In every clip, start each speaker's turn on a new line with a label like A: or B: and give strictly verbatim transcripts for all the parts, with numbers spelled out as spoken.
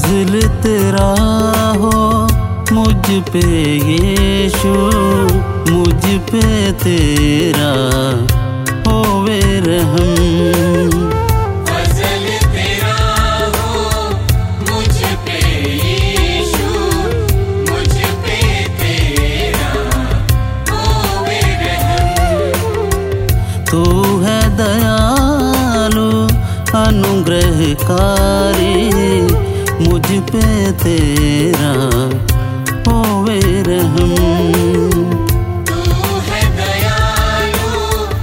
A: फजल तेरा हो मुझ पे यीशु, मुझ पे तेरा होवे रहम।
B: फजल तेरा हो मुझ पे यीशु, मुझ पे तेरा होवे रहम।
A: तू है दयालु अनुग्रहकारी, मुझ पे तेरा होवे रहम।
B: तू है दयालु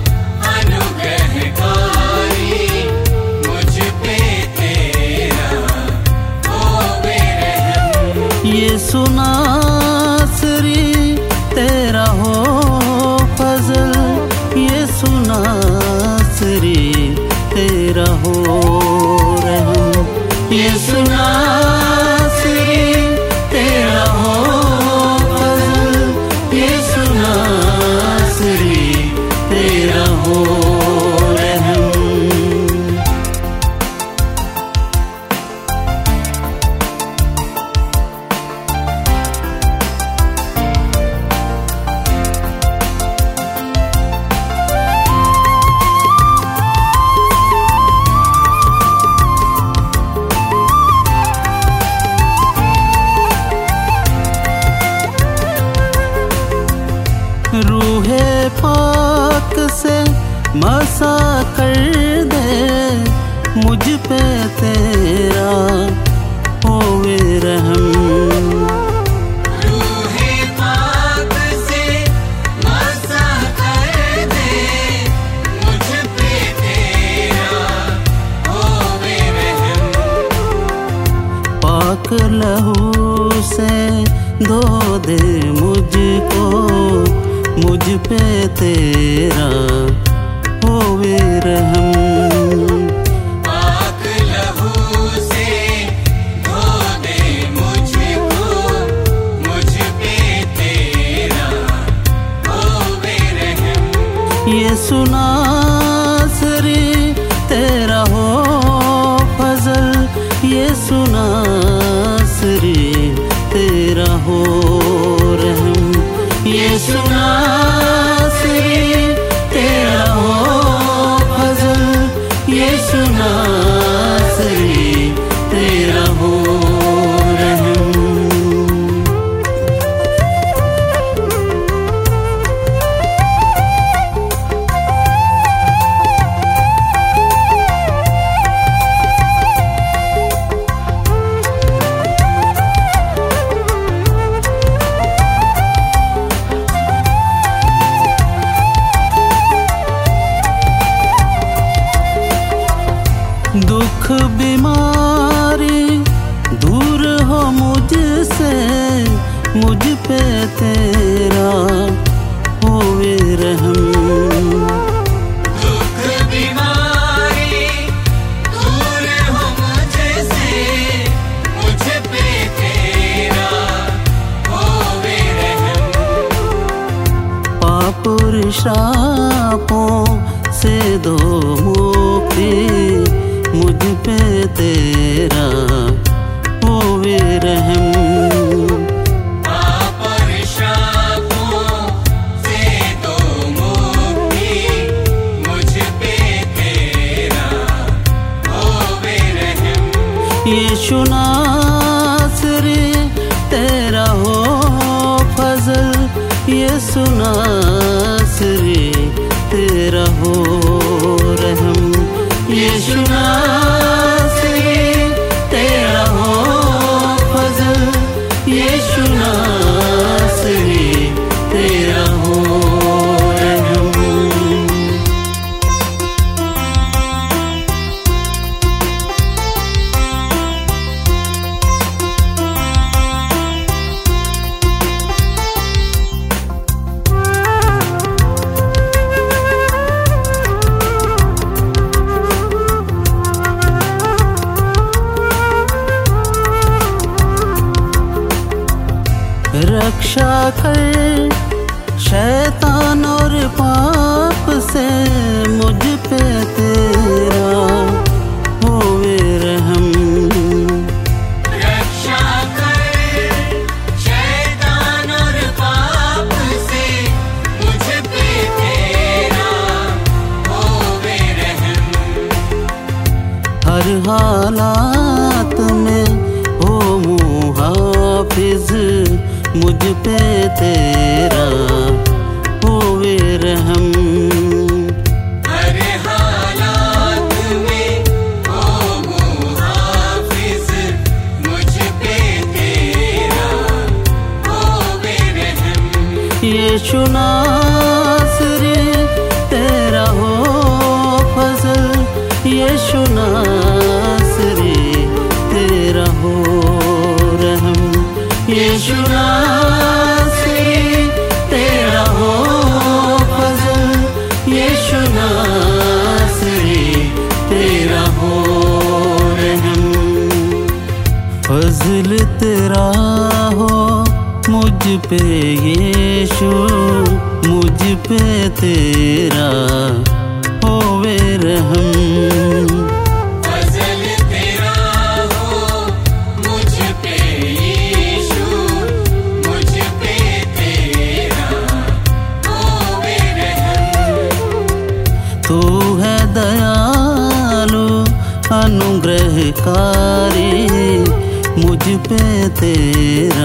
B: अनुग्रहकारी, मुझ पे तेरा होवे रहम।
A: यीशु नासरी तेरा हो फजल, यीशु नासरी तेरा हो रहम। यीशु नासरी तेरा हो फजल, यीशु नासरी तेरा हो रहम। रूहे पाक से मसा कर दे, मुझ पे तेरा होवे रहम।
B: रूहे पाक से मसा कर दे, मुझ पे तेरा होवे रहम।
A: पाक लहू से धो दे मुझको, मुझ पे तेरा होवे रहम।
B: पाक लहू से धो दे मुझको, मुझ पे तेरा होवे रहम।
A: यीशु नासरी तेरा हो फजल, यीशु नासरी तेरा हो रहम। यीशु नासरी तेरा हो फजल, यीशु नासरी तेरा हो रहम। दुख बीमारी दूर हो मुझसे, मुझ पे तेरा होवे रहम।
B: दुख बीमारी दूर हो मुझसे, मुझ पे तेरा होवे रहम।
A: पाप और शापों से दो मुक्ति, मुझ पे तेरा होवे रहम।
B: पाप और शापों से दो मुक्ति, मुझ पे तेरा होवे रहम।
A: यीशु नासरी तेरा हो फजल, यीशु नासरी तेरा हो रहम। यीशु नासरी तेरा हो फजल, यीशु नासरी तेरा हो रहम। रक्षा कर शैतान और पाप से, मुझ पे तेरा होवे रहम। हालात में हो मुहाफिज मुझ पे तेरा होवे रहम।
B: हर हालात में हो मुहाफिज मुझ पे तेरा होवे रहम।
A: यीशु नासरी तेरा हो फजल, यीशु नासरी तेरा हो रहम। यीशु नासरी तेरा हो फजल, यीशु नासरी तेरा हो रहम। फजल तेरा हो मुझ पे यीशु, मुझ पे तेरा होवे रहम।
B: फजल तेरा हो मुझ पे यीशु, मुझ पे तेरा होवे रहम।
A: तू है दयालु अनुग्रहकारी, मुझ पे तेरा